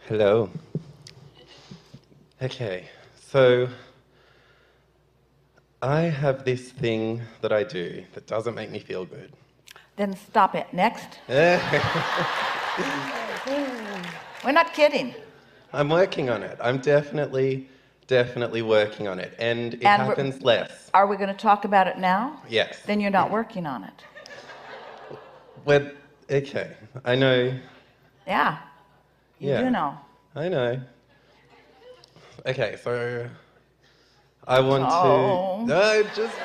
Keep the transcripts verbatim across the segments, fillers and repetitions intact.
Hello. Okay, so I have this thing that I do that doesn't make me feel good. Then stop it. Next. We're not kidding. I'm working on it. I'm definitely, definitely working on it. And it And happens less. Are we going to talk about it now? Yes. Then you're not working on it. Well, okay, I know. Yeah, you Yeah, do know. I know. Okay, so I want Oh. to... No, just...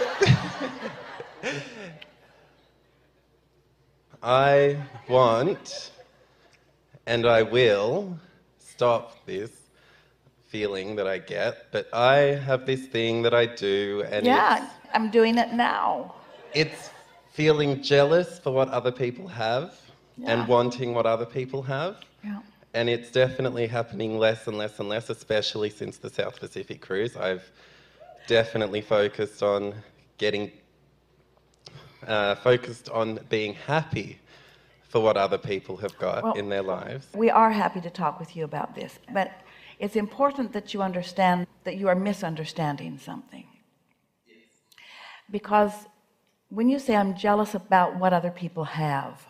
I want, and I will, stop this feeling that I get, but I have this thing that I do, and Yeah, it's, I'm doing it now. it's feeling jealous for what other people have Yeah. and wanting what other people have. Yeah. And it's definitely happening less and less and less, especially since the South Pacific cruise. I've definitely focused on getting, uh, focused on being happy for what other people have got Well, in their lives. We are happy to talk with you about this, but it's important that you understand that you are misunderstanding something. Because when you say I'm jealous about what other people have,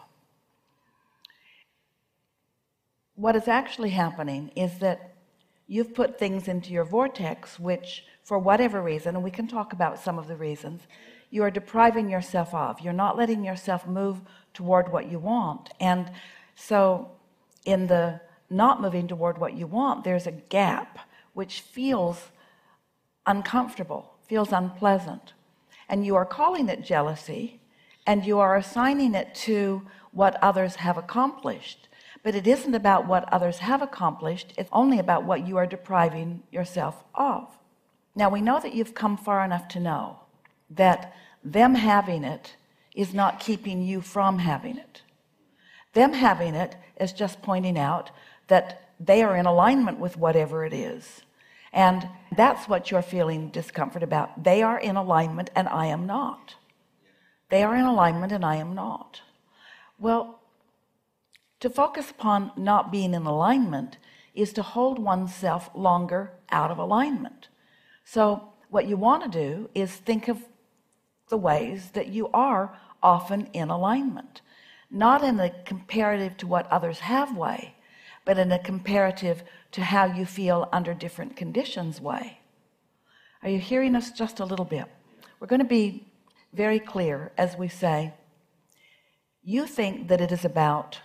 what is actually happening is that you've put things into your vortex which, for whatever reason, and we can talk about some of the reasons, you are depriving yourself of. You're not letting yourself move toward what you want. And so in the not moving toward what you want, there's a gap which feels uncomfortable, feels unpleasant. And you are calling it jealousy, and you are assigning it to what others have accomplished. But it isn't about what others have accomplished, it's only about what you are depriving yourself of. Now we know that you've come far enough to know that them having it is not keeping you from having it. Them having it is just pointing out that they are in alignment with whatever it is. And that's what you're feeling discomfort about. They are in alignment and I am not. They are in alignment and I am not. Well, to focus upon not being in alignment is to hold oneself longer out of alignment. So what you want to do is think of the ways that you are often in alignment, not in a comparative to what others have way, but in a comparative to how you feel under different conditions way. Are you hearing us just a little bit? We're going to be very clear as we say, you think that it is about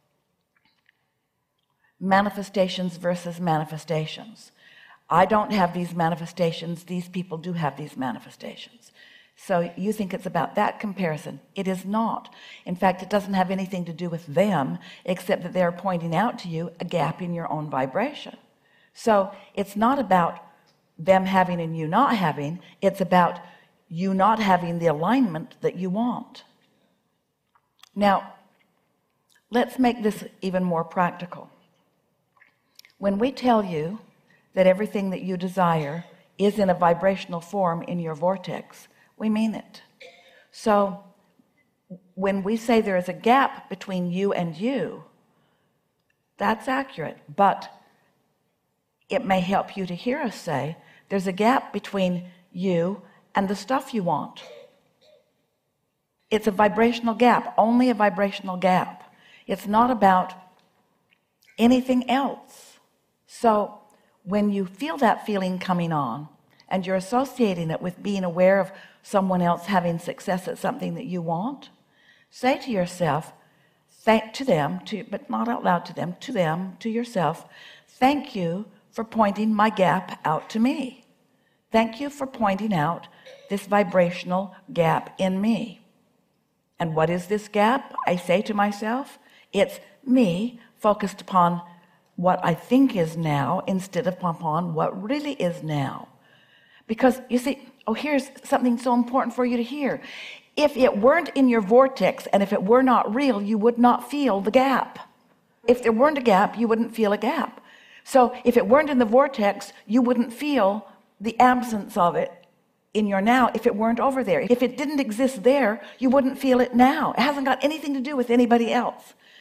manifestations versus manifestations. I don't have these manifestations, these people do have these manifestations. So you think it's about that comparison. It is not. In fact, it doesn't have anything to do with them, except that they're pointing out to you a gap in your own vibration. So it's not about them having and you not having, it's about you not having the alignment that you want. Now, let's make this even more practical. When we tell you that everything that you desire is in a vibrational form in your vortex, we mean it. So when we say there is a gap between you and you, that's accurate, but it may help you to hear us say there's a gap between you and the stuff you want. It's a vibrational gap, only a vibrational gap. It's not about anything else. So when you feel that feeling coming on and you're associating it with being aware of someone else having success at something that you want, say to yourself, thank to them, to, but not out loud to them, to them, to yourself, thank you for pointing my gap out to me. Thank you for pointing out this vibrational gap in me. And what is this gap? I say to myself, it's me focused upon what I think is now instead of upon what really is now. Because you see, oh, here's something so important for you to hear. If it weren't in your vortex and if it were not real, you would not feel the gap. If there weren't a gap, you wouldn't feel a gap. So if it weren't in the vortex, you wouldn't feel the absence of it in your now if it weren't over there. If it didn't exist there, you wouldn't feel it now. It hasn't got anything to do with anybody else.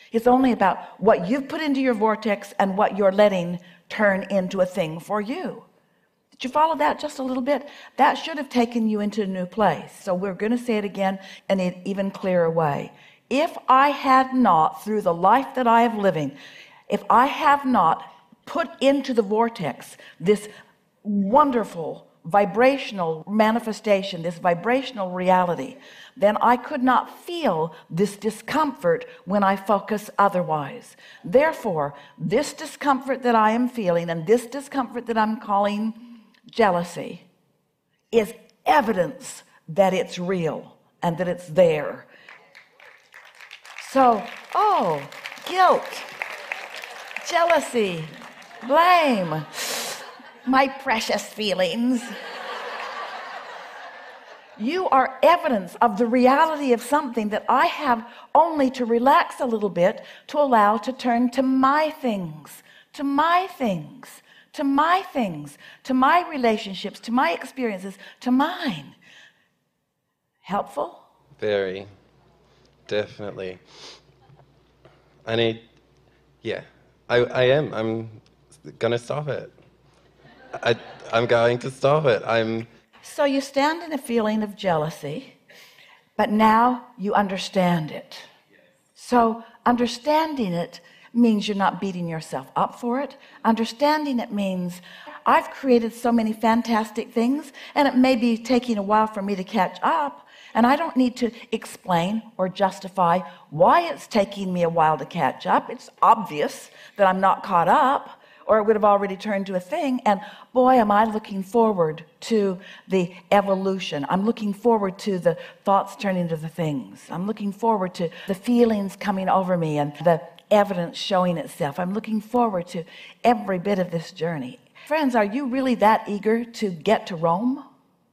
It's only about what you've put into your vortex and what you're letting turn into a thing for you. Did you follow that just a little bit? That should have taken you into a new place. So we're going to say it again in an even clearer way. If I had not, through the life that I have living, if I have not put into the vortex this wonderful vibrational manifestation, this vibrational reality, then I could not feel this discomfort when I focus otherwise. Therefore, this discomfort that I am feeling and this discomfort that I'm calling jealousy is evidence that it's real and that it's there. So, oh, guilt, jealousy, blame, my precious feelings. You are evidence of the reality of something that I have only to relax a little bit to allow to turn to my things, to my things, to my things, to my relationships, to my experiences, to mine. Helpful? Very. Definitely. I need, yeah, I, I am. I'm going to stop it. I, I'm going to stop it. I'm. So you stand in a feeling of jealousy, but now you understand it. So understanding it means you're not beating yourself up for it. Understanding it means I've created so many fantastic things, and it may be taking a while for me to catch up, and I don't need to explain or justify why it's taking me a while to catch up. It's obvious that I'm not caught up, or it would have already turned to a thing. And boy, am I looking forward to the evolution. I'm looking forward to the thoughts turning to the things. I'm looking forward to the feelings coming over me and the evidence showing itself. I'm looking forward to every bit of this journey. Friends, are you really that eager to get to Rome?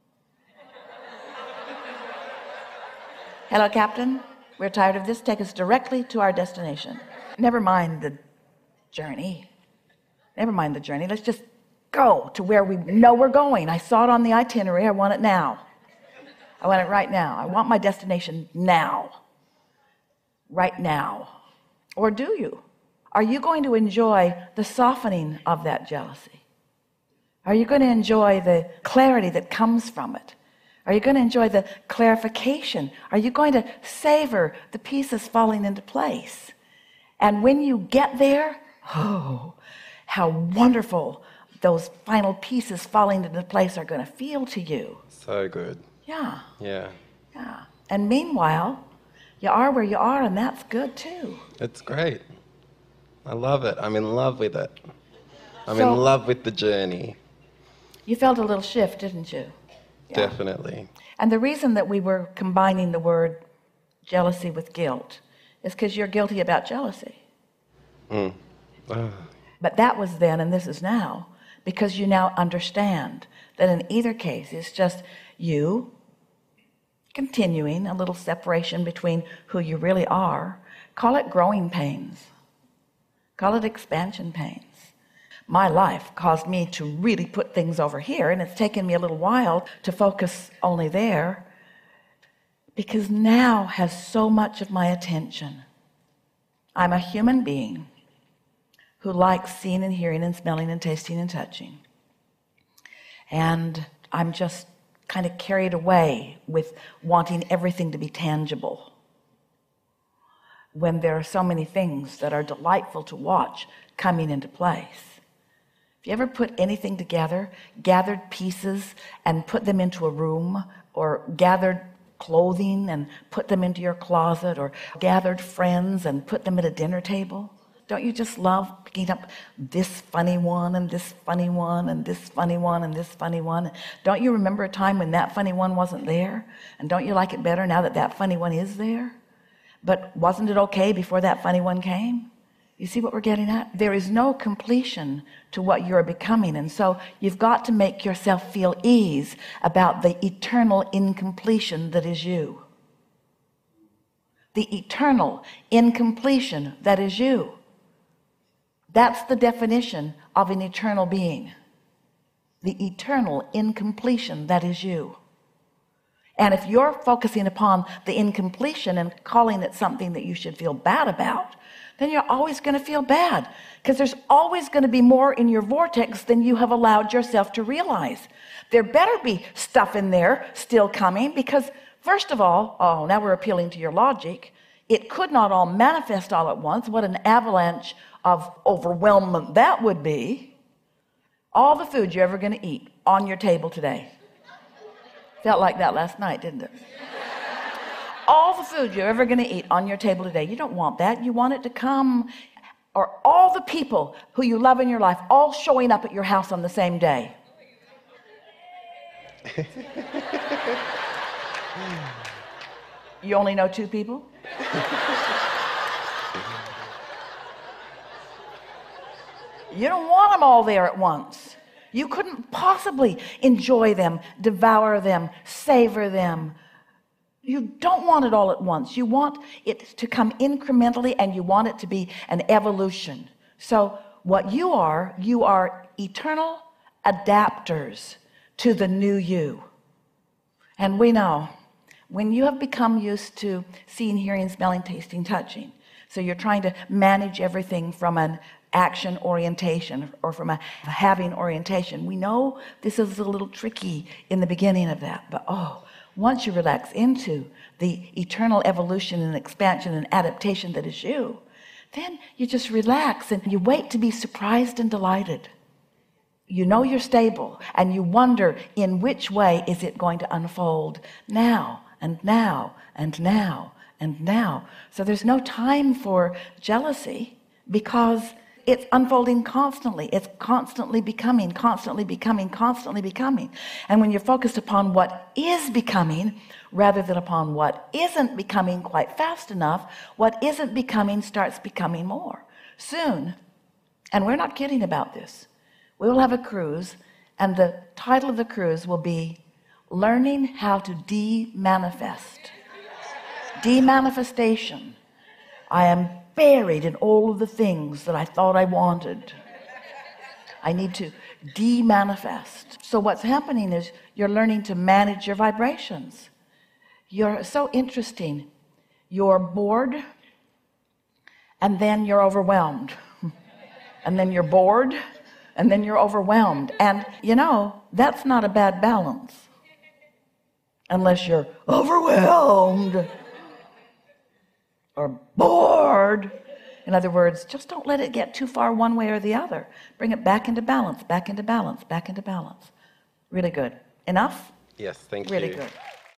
Hello, Captain. We're tired of this. Take us directly to our destination. Never mind the journey. Never mind the journey. Let's just go to where we know we're going. I saw it on the itinerary. I want it now. I want it right now. I want my destination now. Right now. Or do you? Are you going to enjoy the softening of that jealousy? Are you going to enjoy the clarity that comes from it? Are you going to enjoy the clarification? Are you going to savor the pieces falling into place? And when you get there, oh, how wonderful those final pieces falling into place are going to feel to you. So good. Yeah. Yeah. Yeah. And meanwhile, you are where you are, and that's good too. It's great. I love it. I'm in love with it. I'm So- in love with the journey. You felt a little shift, didn't you? Yeah. Definitely. And the reason that we were combining the word jealousy with guilt is because you're guilty about jealousy. Mm. Oh, But that was then and this is now, because you now understand that in either case it's just you continuing a little separation between who you really are. Call it growing pains. Call it expansion pains. My life caused me to really put things over here, and it's taken me a little while to focus only there, because now has so much of my attention. I'm a human being who likes seeing and hearing and smelling and tasting and touching. And I'm just kind of carried away with wanting everything to be tangible, when there are so many things that are delightful to watch coming into place. If you ever put anything together, gathered pieces and put them into a room, or gathered clothing and put them into your closet, or gathered friends and put them at a dinner table, don't you just love picking up this funny one and this funny one and this funny one and this funny one? Don't you remember a time when that funny one wasn't there? And don't you like it better now that that funny one is there? But wasn't it okay before that funny one came? You see what we're getting at? There is no completion to what you're becoming, and so you've got to make yourself feel ease about the eternal incompletion that is you. The eternal incompletion that is you. That's the definition of an eternal being. The eternal incompletion that is you. And if you're focusing upon the incompletion and calling it something that you should feel bad about, then you're always going to feel bad, because there's always going to be more in your vortex than you have allowed yourself to realize. There better be stuff in there still coming, because first of all, oh, now we're appealing to your logic. It could not all manifest all at once. What an avalanche of overwhelmment that would be. All the food you're ever going to eat on your table today. Felt like that last night, didn't it? All the food you're ever going to eat on your table today. You don't want that. You want it to come, or all the people who you love in your life all showing up at your house on the same day. You only know two people? You don't want them all there at once. You couldn't possibly enjoy them, devour them, savor them. You don't want it all at once. You want it to come incrementally, and you want it to be an evolution. So what you are, you are eternal adapters to the new you. And we know when you have become used to seeing, hearing, smelling, tasting, touching, so you're trying to manage everything from an action orientation or from a having orientation. We know this is a little tricky in the beginning of that, but oh, once you relax into the eternal evolution and expansion and adaptation that is you, then you just relax and you wait to be surprised and delighted. You know you're stable, and you wonder in which way is it going to unfold now and now and now and now. So there's no time for jealousy, because it's unfolding constantly. It's constantly becoming, constantly becoming, constantly becoming. And when you're focused upon what is becoming rather than upon what isn't becoming quite fast enough, what isn't becoming starts becoming more soon. And we're not kidding about this. We will have a cruise, and the title of the cruise will be Learning How to De-Manifest. De-manifestation. I am buried in all of the things that I thought I wanted. I need to de-manifest. So what's happening is you're learning to manage your vibrations. You're so interesting. You're bored, and then you're overwhelmed, and then you're bored, and then you're overwhelmed. And you know, that's not a bad balance, unless you're overwhelmed or bored. In other words, just don't let it get too far one way or the other. Bring it back into balance, back into balance, back into balance. Really good. Enough? Yes, thank you. Really good.